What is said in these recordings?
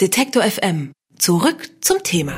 Detektor FM. Zurück zum Thema.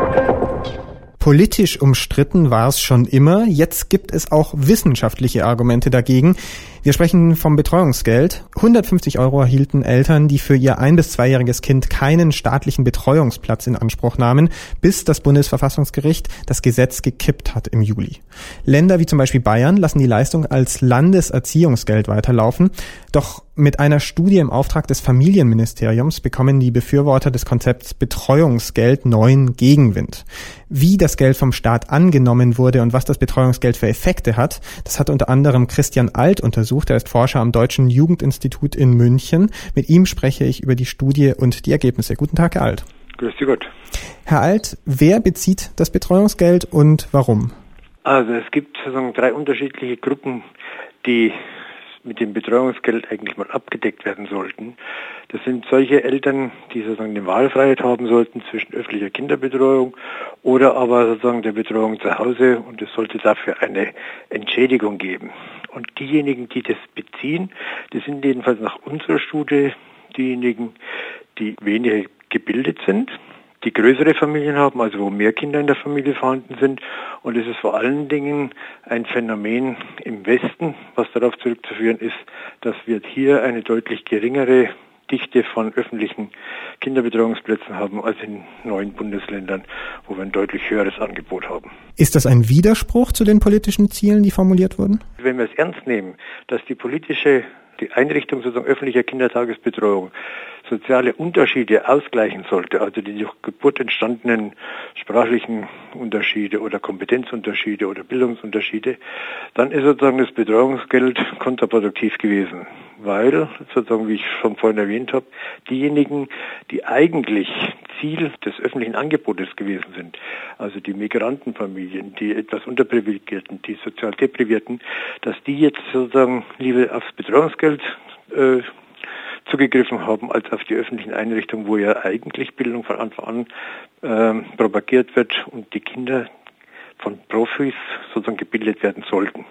Politisch umstritten war es schon immer. Jetzt gibt es auch wissenschaftliche Argumente dagegen. Wir sprechen vom Betreuungsgeld. 150 € erhielten Eltern, die für ihr 1- bis 2-jähriges Kind keinen staatlichen Betreuungsplatz in Anspruch nahmen, bis das Bundesverfassungsgericht das Gesetz gekippt hat im Juli. Länder wie zum Beispiel Bayern lassen die Leistung als Landeserziehungsgeld weiterlaufen. Doch mit einer Studie im Auftrag des Familienministeriums bekommen die Befürworter des Konzepts Betreuungsgeld neuen Gegenwind. Wie das Geld vom Staat angenommen wurde und was das Betreuungsgeld für Effekte hat, das hat unter anderem Christian Alt untersucht. Er ist Forscher am Deutschen Jugendinstitut in München. Mit ihm spreche ich über die Studie und die Ergebnisse. Guten Tag, Herr Alt. Grüß Sie Gott. Herr Alt, wer bezieht das Betreuungsgeld und warum? Also es gibt sozusagen 3 unterschiedliche Gruppen, die mit dem Betreuungsgeld eigentlich mal abgedeckt werden sollten. Das sind solche Eltern, die sozusagen eine Wahlfreiheit haben sollten zwischen öffentlicher Kinderbetreuung oder aber sozusagen der Betreuung zu Hause, und es sollte dafür eine Entschädigung geben. Und diejenigen, die das beziehen, das sind jedenfalls nach unserer Studie diejenigen, die weniger gebildet sind, die größere Familien haben, also wo mehr Kinder in der Familie vorhanden sind. Und es ist vor allen Dingen ein Phänomen im Westen, was darauf zurückzuführen ist, dass wir hier eine deutlich geringere Dichte von öffentlichen Kinderbetreuungsplätzen haben als in neuen Bundesländern, wo wir ein deutlich höheres Angebot haben. Ist das ein Widerspruch zu den politischen Zielen, die formuliert wurden? Wenn wir es ernst nehmen, dass die Einrichtung sozusagen öffentlicher Kindertagesbetreuung soziale Unterschiede ausgleichen sollte, also die durch Geburt entstandenen sprachlichen Unterschiede oder Kompetenzunterschiede oder Bildungsunterschiede, dann ist sozusagen das Betreuungsgeld kontraproduktiv gewesen, weil sozusagen, wie ich schon vorhin erwähnt habe, diejenigen, die eigentlich Ziel des öffentlichen Angebotes gewesen sind, also die Migrantenfamilien, die etwas Unterprivilegierten, die sozial Deprivierten, dass die jetzt sozusagen lieber aufs Betreuungsgeld zugegriffen haben, als auf die öffentlichen Einrichtungen, wo ja eigentlich Bildung von Anfang an propagiert wird und die Kinder von Profis sozusagen gebildet werden sollten.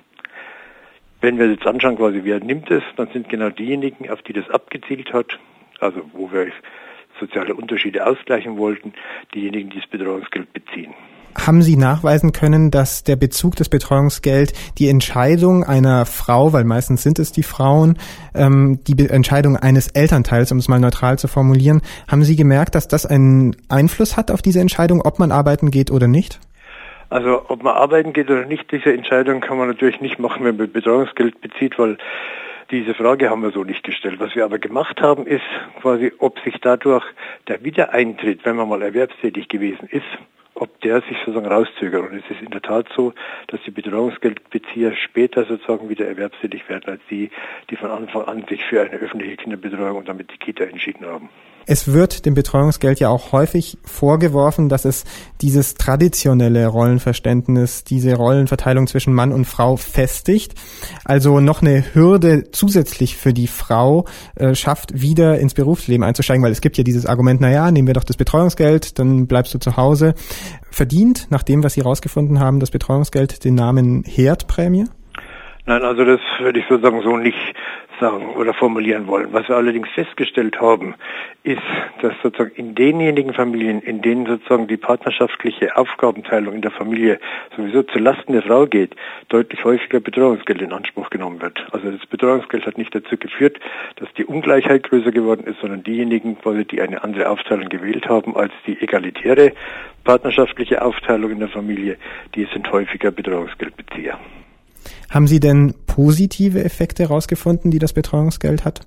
Wenn wir jetzt anschauen, quasi wer nimmt es, dann sind genau diejenigen, auf die das abgezielt hat, also wo wir soziale Unterschiede ausgleichen wollten, diejenigen, die das Betreuungsgeld beziehen. Haben Sie nachweisen können, dass der Bezug des Betreuungsgeld die Entscheidung einer Frau, weil meistens sind es die Frauen, die Entscheidung eines Elternteils, um es mal neutral zu formulieren, haben Sie gemerkt, dass das einen Einfluss hat auf diese Entscheidung, ob man arbeiten geht oder nicht? Also ob man arbeiten geht oder nicht, diese Entscheidung kann man natürlich nicht machen, wenn man Betreuungsgeld bezieht, weil diese Frage haben wir so nicht gestellt. Was wir aber gemacht haben, ist quasi, ob sich dadurch der Wiedereintritt, wenn man mal erwerbstätig gewesen ist, ob der sich sozusagen rauszögert. Und es ist in der Tat so, dass die Betreuungsgeldbezieher später sozusagen wieder erwerbstätig werden, als die von Anfang an sich für eine öffentliche Kinderbetreuung und damit die Kita entschieden haben. Es wird dem Betreuungsgeld ja auch häufig vorgeworfen, dass es dieses traditionelle Rollenverständnis, diese Rollenverteilung zwischen Mann und Frau festigt. Also noch eine Hürde zusätzlich für die Frau schafft, wieder ins Berufsleben einzusteigen, weil es gibt ja dieses Argument, nehmen wir doch das Betreuungsgeld, dann bleibst du zu Hause. Verdient, nach dem, was Sie herausgefunden haben, das Betreuungsgeld den Namen Herdprämie? Nein, also das würde ich sozusagen so nicht sagen oder formulieren wollen. Was wir allerdings festgestellt haben, ist, dass sozusagen in denjenigen Familien, in denen sozusagen die partnerschaftliche Aufgabenteilung in der Familie sowieso zu Lasten der Frau geht, deutlich häufiger Betreuungsgeld in Anspruch genommen wird. Also das Betreuungsgeld hat nicht dazu geführt, dass die Ungleichheit größer geworden ist, sondern diejenigen, die eine andere Aufteilung gewählt haben als die egalitäre partnerschaftliche Aufteilung in der Familie, die sind häufiger Betreuungsgeldbezieher. Haben Sie denn positive Effekte herausgefunden, die das Betreuungsgeld hat?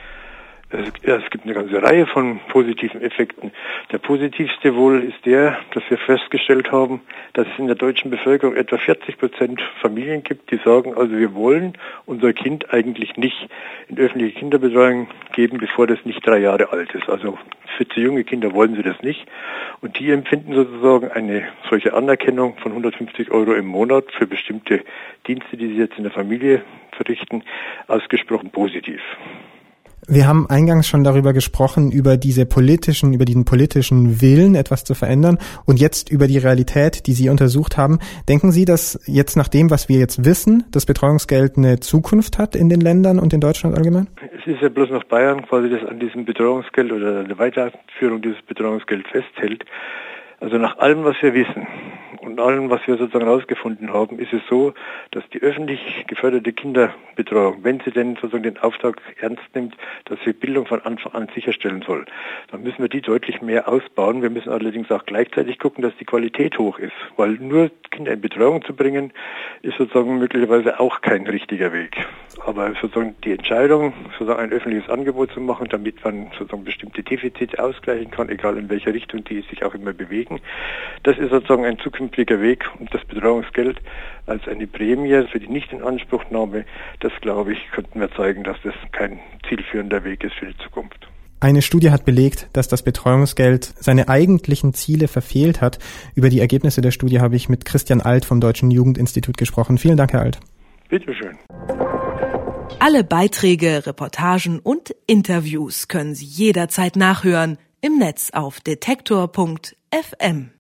Es gibt eine ganze Reihe von positiven Effekten. Der positivste wohl ist der, dass wir festgestellt haben, dass es in der deutschen Bevölkerung etwa 40% Familien gibt, die sagen, also wir wollen unser Kind eigentlich nicht in öffentliche Kinderbetreuung geben, bevor das nicht 3 Jahre alt ist. Also für zu junge Kinder wollen sie das nicht. Und die empfinden sozusagen eine solche Anerkennung von 150 € im Monat für bestimmte Dienste, die sie jetzt in der Familie verrichten, ausgesprochen positiv. Wir haben eingangs schon darüber gesprochen, über diesen politischen Willen, etwas zu verändern und jetzt über die Realität, die Sie untersucht haben. Denken Sie, dass jetzt nach dem, was wir jetzt wissen, das Betreuungsgeld eine Zukunft hat in den Ländern und in Deutschland allgemein? Es ist ja bloß noch Bayern quasi, das an diesem Betreuungsgeld oder der Weiterführung dieses Betreuungsgeld festhält. Also nach allem, was wir wissen und allem, was wir sozusagen herausgefunden haben, ist es so, dass die öffentlich geförderte Kinderbetreuung, wenn sie denn sozusagen den Auftrag ernst nimmt, dass sie Bildung von Anfang an sicherstellen soll, dann müssen wir die deutlich mehr ausbauen. Wir müssen allerdings auch gleichzeitig gucken, dass die Qualität hoch ist, weil nur Kinder in Betreuung zu bringen, ist sozusagen möglicherweise auch kein richtiger Weg. Aber sozusagen die Entscheidung, sozusagen ein öffentliches Angebot zu machen, damit man sozusagen bestimmte Defizite ausgleichen kann, egal in welcher Richtung die sich auch immer bewegen, das ist sozusagen ein zukünftiger Weg und das Betreuungsgeld als eine Prämie für die Nichtinanspruchnahme, das glaube ich, könnten wir zeigen, dass das kein zielführender Weg ist für die Zukunft. Eine Studie hat belegt, dass das Betreuungsgeld seine eigentlichen Ziele verfehlt hat. Über die Ergebnisse der Studie habe ich mit Christian Alt vom Deutschen Jugendinstitut gesprochen. Vielen Dank, Herr Alt. Bitte schön. Alle Beiträge, Reportagen und Interviews können Sie jederzeit nachhören im Netz auf detektor.fm.